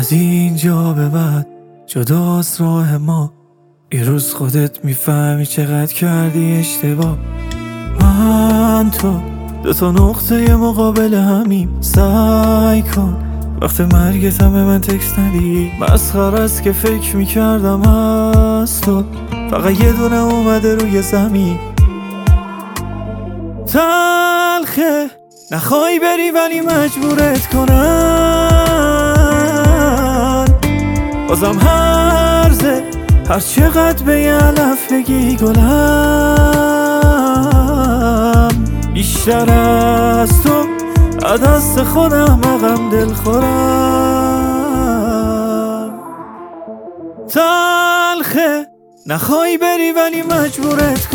از اینجا به بعد جداست راه ما. یه روز خودت میفهمی چقدر کردی اشتباه. من تو دوتا نقطه مقابل همیم. سعی کن وقت مرگت هم به من تکست ندی. مسخره است که فکر میکردم از تو فقط یه دونه اومده روی زمین. تلخه نخوای بری ولی مجبورت کنن. بازم هرزه هر چقدر به یه علف بگی گلم. بیشتر از تو از دست خودم مقم دل خورم. تلخه نخوای بری ولی مجبورت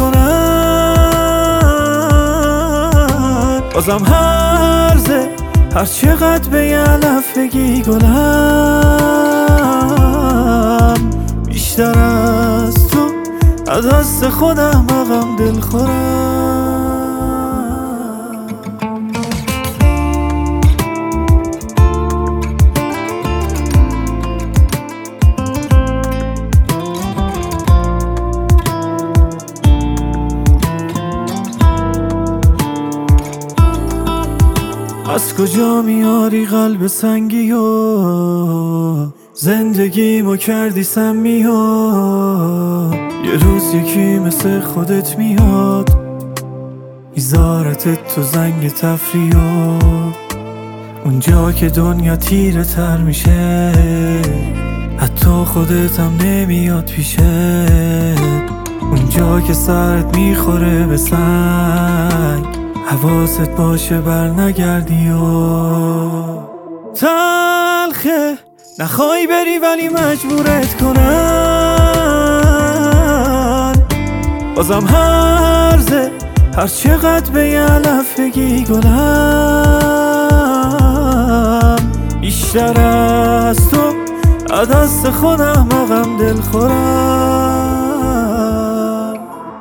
کنن. بازم هرزه هر چقدر به یه علف بگی گلم. بیشتر از تو از دست خودم مقم دل خورم. از کجا میاری قلب سنگی و زندگیمو کردی سمی و یه روز یکی مثل خودت میاد میذارتت تو زنگ تفریح و اونجا که دنیا تیره تر میشه حتی خودت هم نمیاد پیشه. اونجا که سرت میخوره به سنگ حواست باشه بر نگردی و تلخه نخوای بری ولی مجبورت کنن. بازم هرزه هر چقدر به یه علف بگی گلم. بیشتر از تو از دست خودم مقم دل خورم.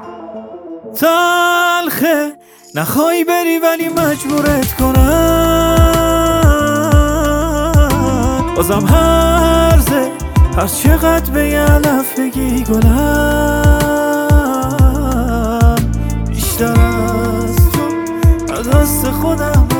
تلخه نخوای بری ولی مجبورت کنن. بازم هرزه هر چقدر به یه علف بگی گلم. بیشتر از تو از دست خودم